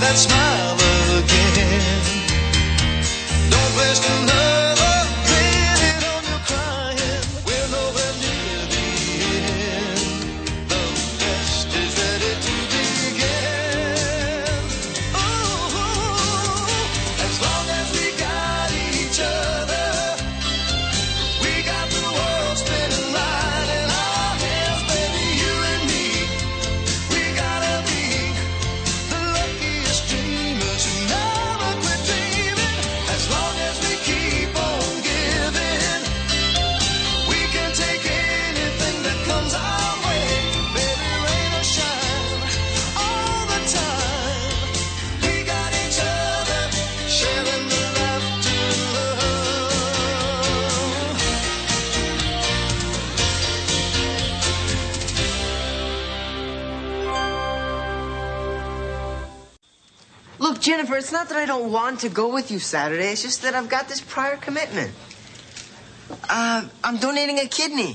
that smile again. Don't waste another minute on your crying. We're nowhere near the end. The best is ready to begin. Oh, as long as we got each other, we got the world spinning right in our hands, baby, you and me. We gotta be the luckiest dreamers who never quit dreaming. As long as we keep on giving, we can take anything that comes our way. Baby, rain or shine, all the time. We got each other, sharing the laughter and love. Look, Jennifer, it's not that I don't want to go with you Saturday. It's just that I've got this prior commitment. I'm donating a kidney.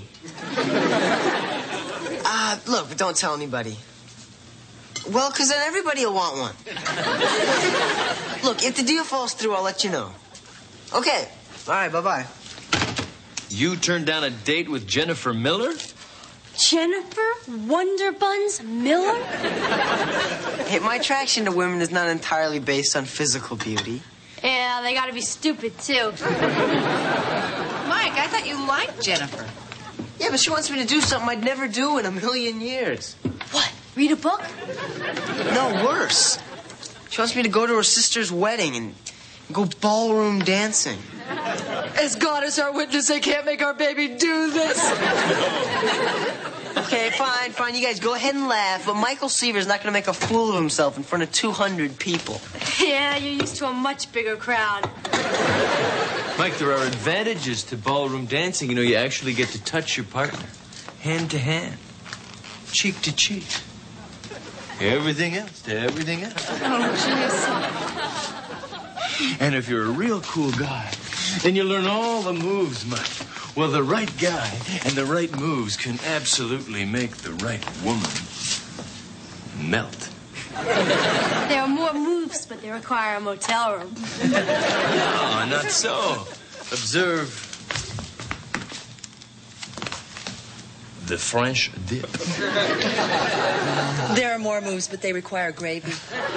Look, but don't tell anybody. Well, because then everybody will want one. Look, if the deal falls through, I'll let you know. Okay. All right, bye-bye. You turned down a date with Jennifer Miller? Jennifer Wonder Buns Miller? Hey, my attraction to women is not entirely based on physical beauty. Yeah, they gotta be stupid, too. Mike, I thought you liked Jennifer. Yeah, but she wants me to do something I'd never do in a million years. What, read a book? No, worse. She wants me to go to her sister's wedding and go ballroom dancing. As God is our witness, they can't make our baby do this. Okay, fine. You guys go ahead and laugh, but Michael Seaver's not going to make a fool of himself in front of 200 people. Yeah, you're used to a much bigger crowd. Mike, there are advantages to ballroom dancing. You know, you actually get to touch your partner. Hand to hand. Cheek to cheek. Everything else. Oh, jeez. And if you're a real cool guy, then you learn all the moves, Mike. Well, the right guy and the right moves can absolutely make the right woman melt. There are more moves, but they require a motel room. No, not so. Observe the French dip. There are more moves, but they require gravy.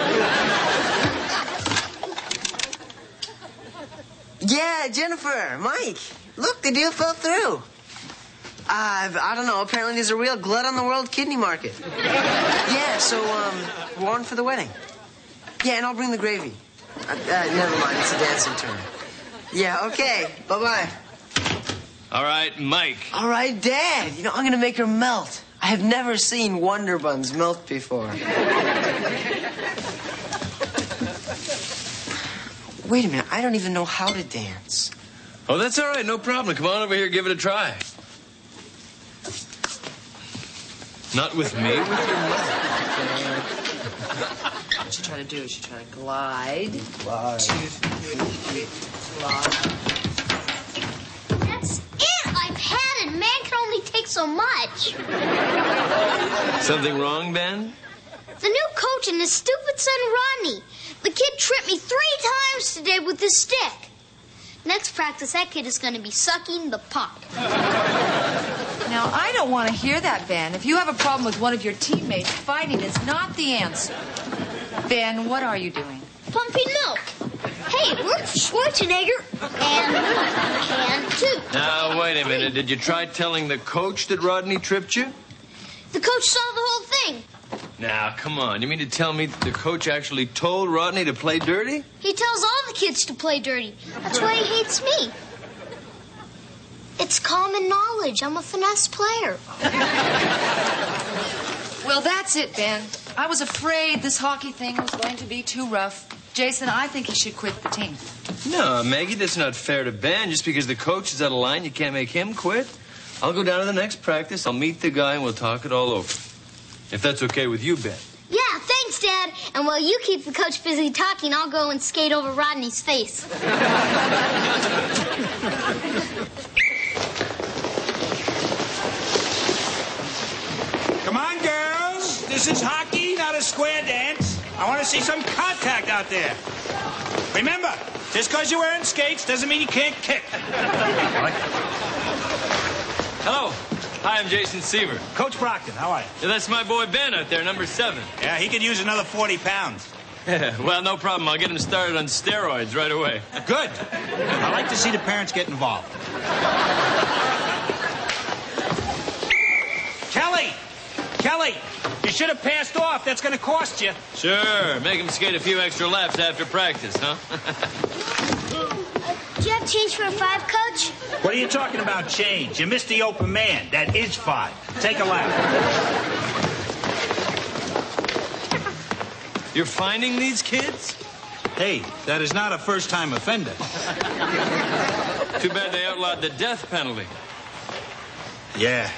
Yeah, Jennifer, Mike, look, the deal fell through. I don't know, apparently there's a real glut on the world kidney market. Yeah, so, we're on for the wedding. Yeah, and I'll bring the gravy. Never mind, it's a dancing turn. Yeah, okay, bye-bye. All right, Mike. All right, Dad, you know, I'm gonna make her melt. I have never seen Wonder Buns melt before. Wait a minute, I don't even know how to dance. Oh, that's all right, no problem. Come on over here, give it a try. Not with me, with your mother. What you try to do is you try to glide. 2, 3, glide. That's it. I've had it. Man can only take so much. Something wrong, Ben? The new coach and his stupid son, Rodney. The kid tripped me 3 times today with his stick. Next practice, that kid is going to be sucking the puck. Now, I don't want to hear that, Ben. If you have a problem with one of your teammates, fighting is not the answer. Ben, what are you doing? Pumping milk. Hey, it worked for Schwarzenegger. And can too. Now, wait a minute. Did you try telling the coach that Rodney tripped you? The coach saw the whole thing. Now, come on. You mean to tell me the coach actually told Rodney to play dirty? He tells all the kids to play dirty. That's why he hates me. It's common knowledge. I'm a finesse player. Well, that's it, Ben. I was afraid this hockey thing was going to be too rough. Jason, I think he should quit the team. No, Maggie, that's not fair to Ben. Just because the coach is out of line, you can't make him quit. I'll go down to the next practice. I'll meet the guy and we'll talk it all over. If that's okay with you, Ben. Yeah, thanks, Dad. And while you keep the coach busy talking, I'll go and skate over Rodney's face. Come on, girls. This is hockey, not a square dance. I want to see some contact out there. Remember, just because you're wearing skates doesn't mean you can't kick. Hello. Hi, I'm Jason Seaver. Coach Brockton, how are you? Yeah, that's my boy Ben out there, number 7. Yeah, he could use another 40 pounds. Well, no problem. I'll get him started on steroids right away. Good. I like to see the parents get involved. Kelly, you should have passed off. That's going to cost you. Sure. Make him skate a few extra laps after practice, huh? Do you have change for a 5, Coach? What are you talking about, change? You missed the open man. That is 5. Take a lap. You're finding these kids? Hey, that is not a first-time offender. Too bad they outlawed the death penalty. Yeah.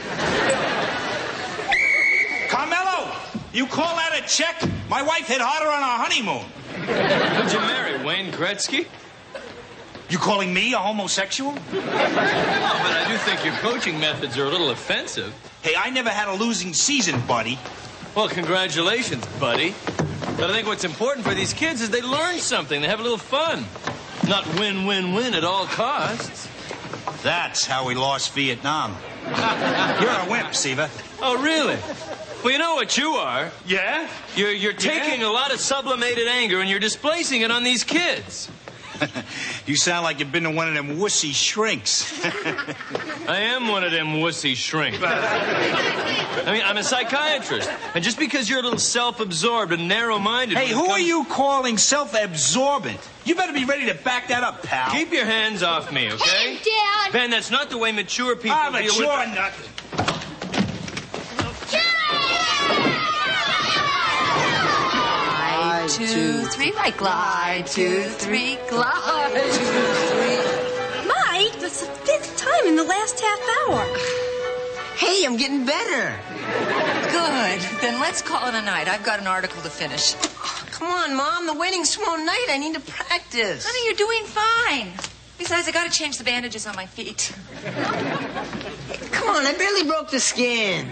Carmelo, you call that a check? My wife hit harder on our honeymoon. Who'd you marry, Wayne Gretzky? You calling me a homosexual? No, but I do think your coaching methods are a little offensive. Hey, I never had a losing season, buddy. Well, congratulations, buddy. But I think what's important for these kids is they learn something. They have a little fun. Not win, win, win at all costs. That's how we lost Vietnam. You're a wimp, Seaver. Oh, really? Well, you know what you are. Yeah? You're taking a lot of sublimated anger and you're displacing it on these kids. You sound like you've been to one of them wussy shrinks. I am one of them wussy shrinks. I mean, I'm a psychiatrist. And just because you're a little self-absorbed and narrow-minded... Hey, who are you calling self-absorbent? You better be ready to back that up, pal. Keep your hands off me, okay? Hey, Dad! Ben, that's not the way mature people deal with... Mature nothing. Glide, 2, 3, Mike. Glide, 2, 3, glide, 2, 3. Mike, that's the 5th time in the last half hour. Hey, I'm getting better. Good. Then let's call it a night. I've got an article to finish. Come on, Mom. The wedding's tomorrow night. I need to practice. Honey, you're doing fine. Besides, I got to change the bandages on my feet. Come on, I barely broke the skin.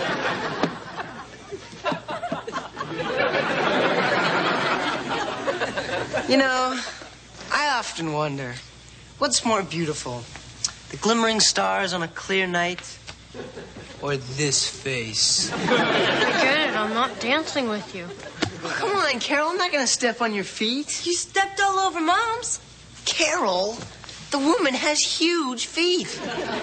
You know, I often wonder, what's more beautiful? The glimmering stars on a clear night? Or this face? Forget it, I'm not dancing with you. Oh, come on, Carol, I'm not going to step on your feet. You stepped all over Mom's. Carol, the woman has huge feet.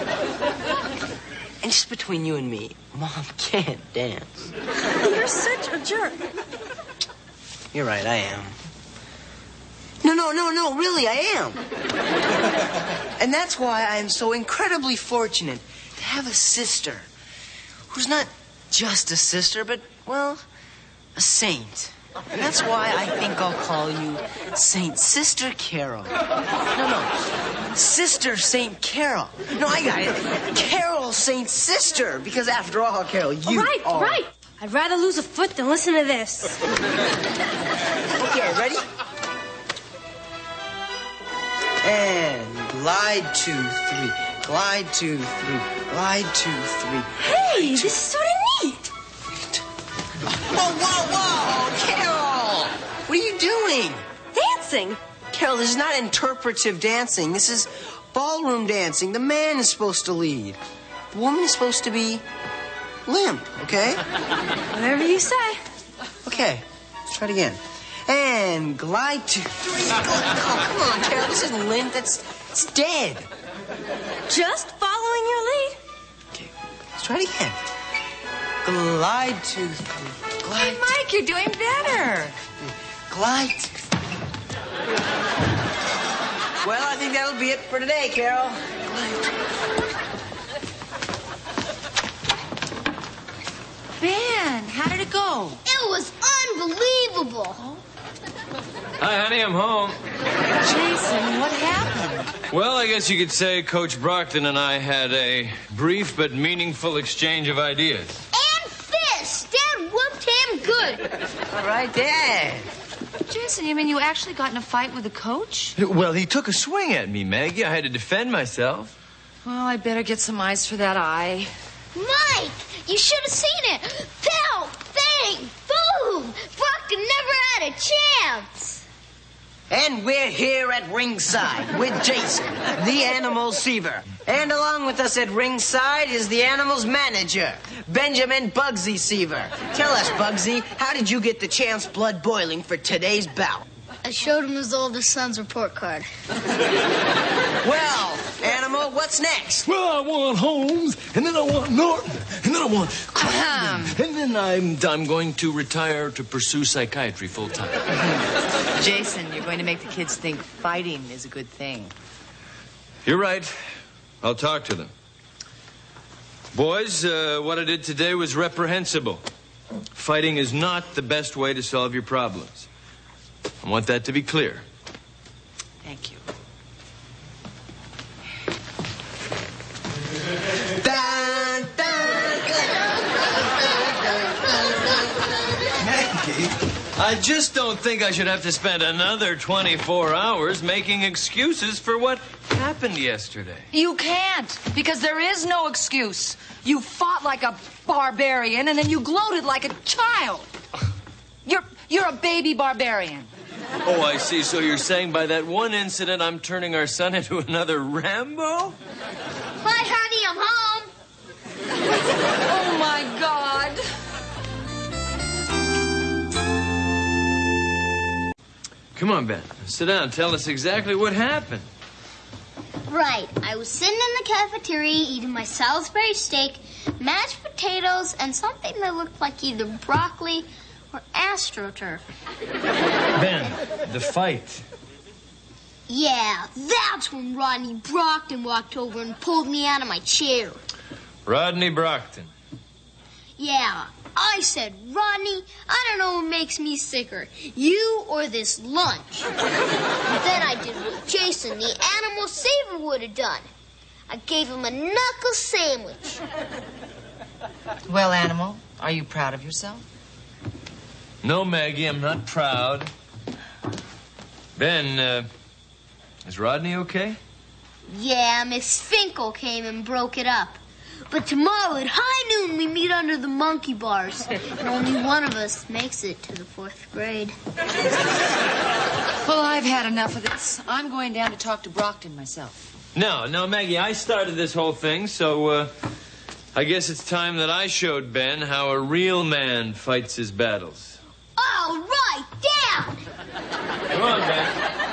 And just between you and me, Mom can't dance. You're such a jerk. You're right, I am. No, really, I am. And that's why I am so incredibly fortunate to have a sister who's not just a sister, but, well, a saint. And that's why I think I'll call you Saint Sister Carol. No, Sister Saint Carol. No, I got it. Carol Saint Sister, because after all, Carol, you All are... right. I'd rather lose a foot than listen to this. Okay, ready? And glide 2, 3. Glide 2, 3. Glide 2, 3. Hey, this is sort of neat. Whoa, Carol! What are you doing? Dancing. Carol, this is not interpretive dancing. This is ballroom dancing. The man is supposed to lead. The woman is supposed to be limp, okay? Whatever you say. Okay, let's try it again. And glide 2, 3. Oh, come on, Carol. This isn't limp. It's dead. Just following your lead. Okay, let's try it again. Glide 2, 3. Glide. Hey, Mike, you're doing better. Glide 2, 3. Well, I think that'll be it for today, Carol. Ben, how did it go? It was unbelievable. Hi, honey, I'm home. Jason, what happened? Well, I guess you could say Coach Brockton and I had a brief but meaningful exchange of ideas. And fists. Dad whooped him good. All right, Dad. Jason, you mean you actually got in a fight with the coach? Well, he took a swing at me, Maggie. I had to defend myself. Well, I better get some ice for that eye. Mike, you should have seen it. Pow, bang, boom. Brockton never a chance. And we're here at ringside with Jason, the animal Seaver. And along with us at ringside is the animal's manager, Benjamin Bugsy Seaver. Tell us, Bugsy, how did you get the chance blood boiling for today's bout? I showed him his oldest son's report card. Well, animal, what's next? Well, I want Holmes, and then I want Norton, and then I want Crichton, and then I'm going to retire to pursue psychiatry full time. Jason, you're going to make the kids think fighting is a good thing. You're right. I'll talk to them. Boys, what I did today was reprehensible. Fighting is not the best way to solve your problems. I want that to be clear. Thank you. Dun, dun, I just don't think I should have to spend another 24 hours making excuses for what happened yesterday. You can't, because there is no excuse. You fought like a barbarian, and then you gloated like a child. You're a baby barbarian. Oh, I see. So you're saying by that one incident I'm turning our son into another Rambo? Bye, honey, I'm home. Oh, my God. Come on, Ben. Sit down. Tell us exactly what happened. Right. I was sitting in the cafeteria eating my Salisbury steak, mashed potatoes, and something that looked like either broccoli or AstroTurf. Ben, the fight. Yeah, that's when Rodney Brockton walked over and pulled me out of my chair. Rodney Brockton. Yeah, I said, Rodney, I don't know what makes me sicker, you or this lunch. And then I did what Jason, the animal saver, would have done. I gave him a knuckle sandwich. Well, animal, are you proud of yourself? No, Maggie, I'm not proud. Ben, is Rodney okay? Yeah, Miss Finkel came and broke it up. But tomorrow at high noon we meet under the monkey bars. And only one of us makes it to the 4th grade. Well, I've had enough of this. I'm going down to talk to Brockton myself. No, Maggie, I started this whole thing, so, I guess it's time that I showed Ben how a real man fights his battles. All right, down! Come on, Ben.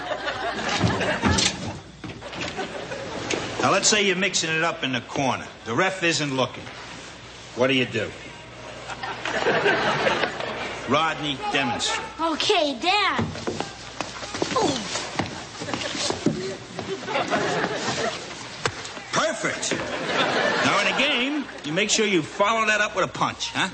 Now, let's say you're mixing it up in the corner. The ref isn't looking. What do you do? Rodney, demonstrate. Okay, down. Oh. Perfect. Now, in a game, you make sure you follow that up with a punch, huh?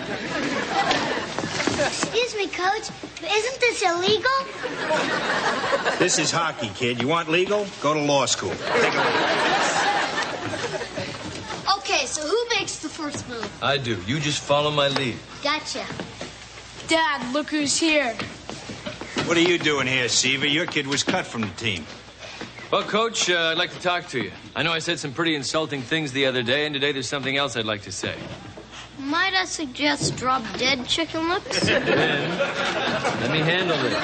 Excuse me, Coach. Isn't this illegal? This is hockey, kid. You want legal? Go to law school. Take a look. Okay, so who makes the first move? I do. You just follow my lead. Gotcha. Dad, look who's here. What are you doing here, Seaver? Your kid was cut from the team. Well, Coach, I'd like to talk to you. I know I said some pretty insulting things the other day, and today there's something else I'd like to say. Might I suggest drop dead chicken lips? Ben, let me handle this.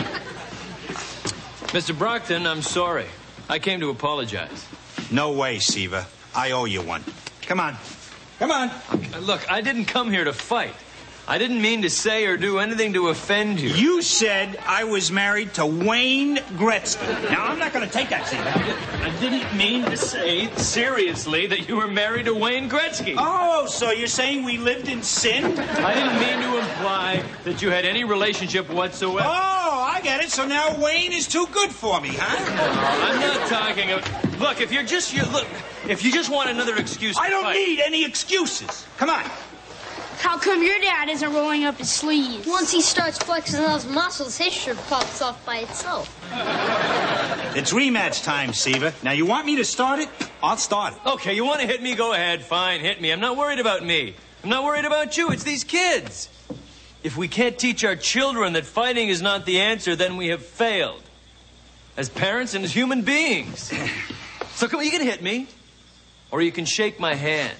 Mr. Brockton, I'm sorry. I came to apologize. No way, Seaver. I owe you one. Come on. Come on. Look, I didn't come here to fight. I didn't mean to say or do anything to offend you. You said I was married to Wayne Gretzky. Now, I'm not going to take that, Seaver. I didn't mean to say seriously that you were married to Wayne Gretzky. Oh, so you're saying we lived in sin? I didn't mean to imply that you had any relationship whatsoever. Oh, I get it. So now Wayne is too good for me, huh? I'm not talking about... Look, if you just want another excuse to I don't fight... need any excuses. Come on. How come your dad isn't rolling up his sleeves? Once he starts flexing those muscles, his shirt pops off by itself. It's rematch time, Seaver. Now, you want me to start it? I'll start it. Okay, you want to hit me? Go ahead. Fine, hit me. I'm not worried about me. I'm not worried about you. It's these kids. If we can't teach our children that fighting is not the answer, then we have failed. As parents and as human beings. So come on, you can hit me. Or you can shake my hand.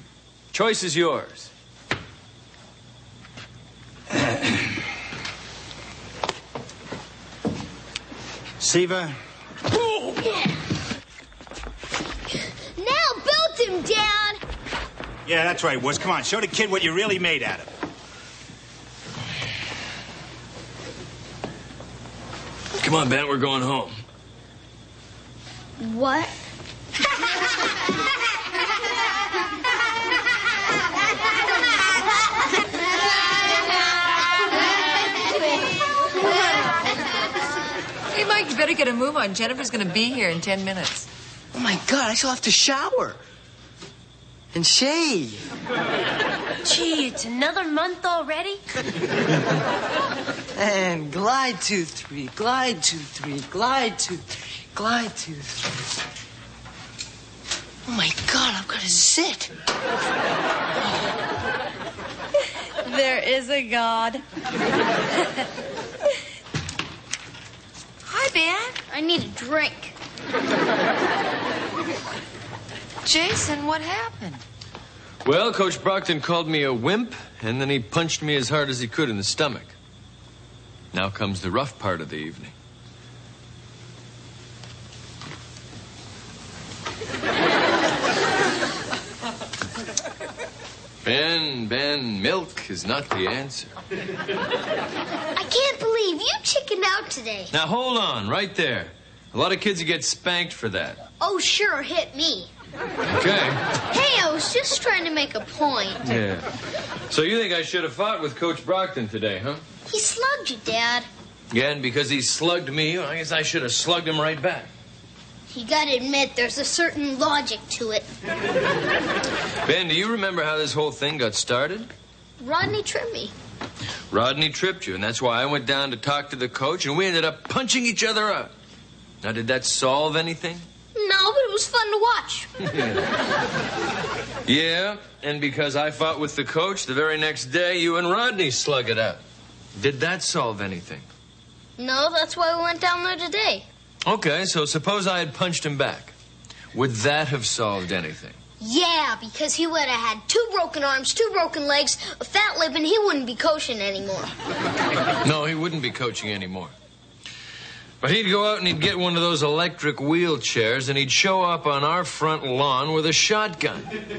Choice is yours. Seaver. Now belt him, Dad. Yeah, that's right, Woods. Come on, show the kid what you're really made out of. Come on, Ben, we're going home. What? Hey, Mike, you better get a move on. Jennifer's going to be here in 10 minutes. Oh, my God, I still have to shower. And shave. Gee, it's another month already? And glide 2, 3, glide 2, 3, glide 2, 3, glide 2, 3. Oh, my God, I've got to sit. There is a God. Hi, Ben. I need a drink. Jason, what happened? Well, Coach Brockton called me a wimp, and then he punched me as hard as he could in the stomach. Now comes the rough part of the evening. Ben, milk is not the answer. I can't believe you chickened out today. Now, hold on, right there. A lot of kids would get spanked for that. Oh, sure, hit me. Okay. Hey, I was just trying to make a point. Yeah. So you think I should have fought with Coach Brockton today, huh? He slugged you, Dad. Yeah, and because he slugged me, I guess I should have slugged him right back. You gotta admit, there's a certain logic to it. Ben, do you remember how this whole thing got started? Rodney tripped me. Rodney tripped you, and that's why I went down to talk to the coach, and we ended up punching each other out. Now, did that solve anything? No, but it was fun to watch. Yeah, and because I fought with the coach, the very next day, you and Rodney slug it out. Did that solve anything? No, that's why we went down there today. Okay, so suppose I had punched him back. Would that have solved anything? Yeah, because he would have had 2 broken arms, 2 broken legs, a fat lip, and he wouldn't be coaching anymore. No, he wouldn't be coaching anymore. But he'd go out and he'd get one of those electric wheelchairs and he'd show up on our front lawn with a shotgun.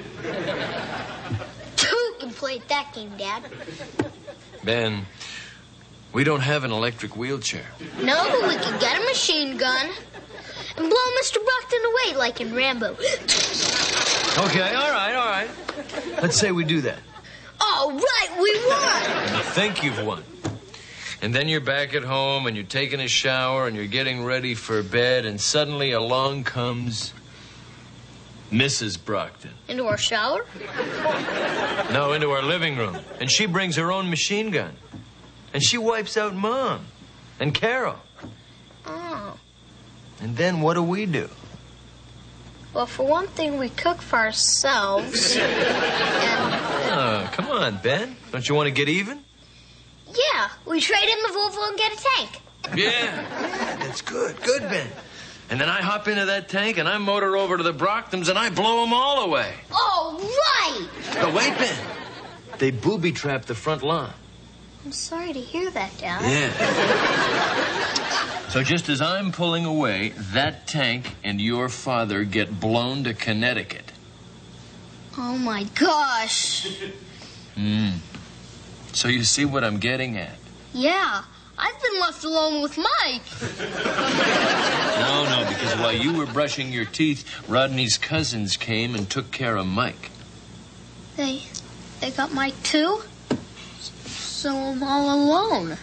You played that game, Dad. Ben, we don't have an electric wheelchair. No, but we could get a machine gun and blow Mr. Brockton away like in Rambo. Okay, all right. Let's say we do that. All right, we won. And you think you've won. And then you're back at home and you're taking a shower and you're getting ready for bed and suddenly along comes Mrs. Brockton. Into our shower? No, into our living room. And she brings her own machine gun. And she wipes out Mom and Carol. Oh. And then what do? Well, for one thing, we cook for ourselves. And, Oh, come on, Ben. Don't you want to get even? yeah, we trade in the Volvo and get a tank. Yeah, that's good. Good, Ben. And then I hop into that tank and I motor over to the Brocktons and I blow them all away. All right. But wait, Ben. They booby-trap the front lawn. I'm sorry to hear that, Dad. Yeah. So just as I'm pulling away, that tank and your father get blown to Connecticut. Oh, my gosh. So you see what I'm getting at? Yeah, I've been left alone with Mike. No, because while you were brushing your teeth, Rodney's cousins came and took care of Mike. They got Mike, too? So I'm all alone.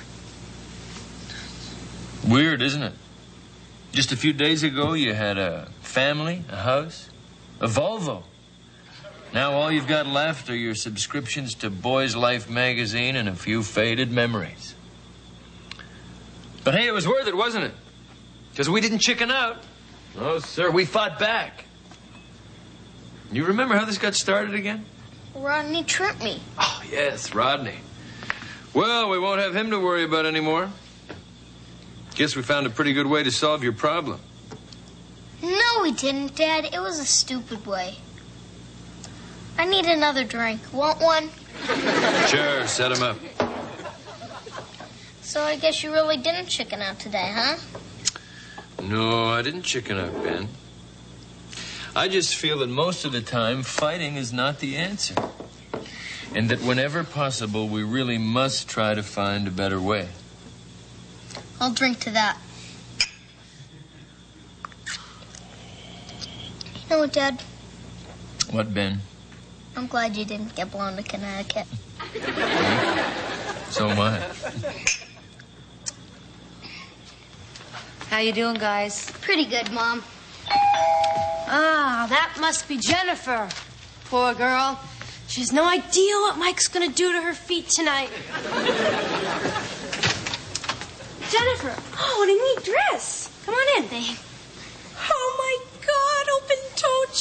Weird, isn't it? Just a few days ago, you had a family, a house, a Volvo. Now all you've got left are your subscriptions to Boys Life magazine and a few faded memories. But hey, it was worth it, wasn't it? Because we didn't chicken out. Oh, sir, we fought back. You remember how this got started again? Rodney tripped me. Oh, yes, Rodney. Well, we won't have him to worry about anymore. Guess we found a pretty good way to solve your problem. No, we didn't, Dad. It was a stupid way. I need another drink. Want one? Sure, set him up. So I guess you really didn't chicken out today, huh? No, I didn't chicken out, Ben. I just feel that most of the time, fighting is not the answer. And that whenever possible, we really must try to find a better way. I'll drink to that. You know what, Dad? What, Ben? I'm glad you didn't get blown to Connecticut. So am I. How you doing, guys? Pretty good, Mom. Ah, that must be Jennifer. Poor girl. She has no idea what Mike's gonna do to her feet tonight. Jennifer, oh, what a neat dress. Come on in. Thanks. Oh, my God, open-toed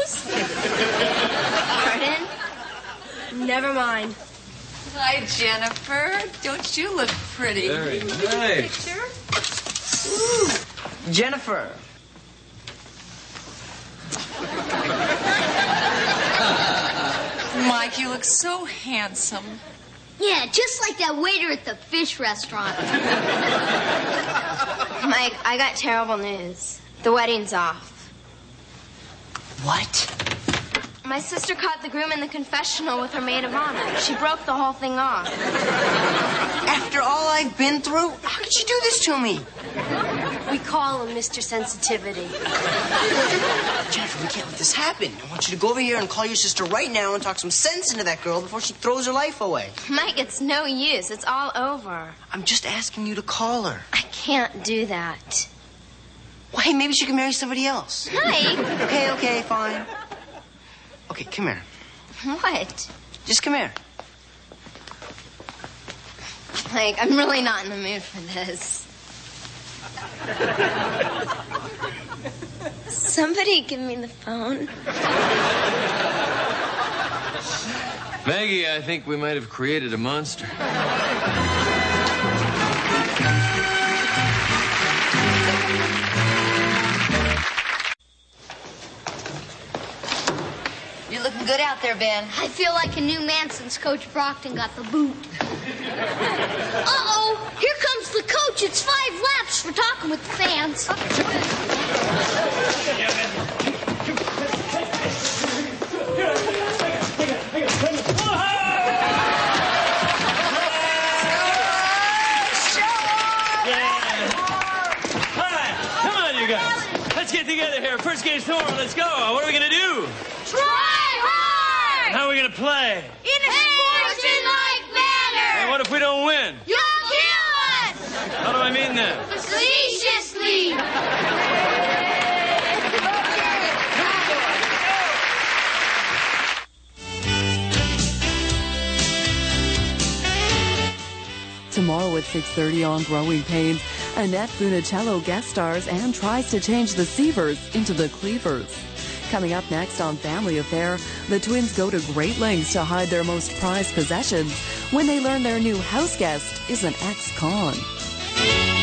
shoes. Pardon? Never mind. Hi, Jennifer. Don't you look pretty? Very nice. Picture? Jennifer. Mike, you look so handsome. Yeah, just like that waiter at the fish restaurant. Mike, I got terrible news. The wedding's off. What? My sister caught the groom in the confessional with her maid of honor. She broke the whole thing off. After all I've been through? How could you do this to me? We call him Mr. Sensitivity. Jennifer, we can't let this happen. I want you to go over here and call your sister right now and talk some sense into that girl before she throws her life away. Mike, it's no use. It's all over. I'm just asking you to call her. I can't do that. Well, hey, maybe she can marry somebody else. Mike! Okay, fine. Okay, come here. What? Just come here. Mike, I'm really not in the mood for this. Somebody give me the phone. Maggie, I think we might have created a monster. You're looking good out there, Ben. I feel like a new man since Coach Brockton got the boot. Uh-oh! Here comes the coach. It's 5 laps for talking with the fans. Come on, you guys. Let's get together here. First game's tomorrow. Let's go. What are we going to do? Try hard! How are we going to play? In a sportsmanlike manner! And what if we don't win? You'll kill us! How do I mean that? Facetiously! Tomorrow at 6:30 on Growing Pains, Annette Funicello guest stars and tries to change the Seavers into the Cleavers. Coming up next on Family Affair, the twins go to great lengths to hide their most prized possessions when they learn their new house guest is an ex-con.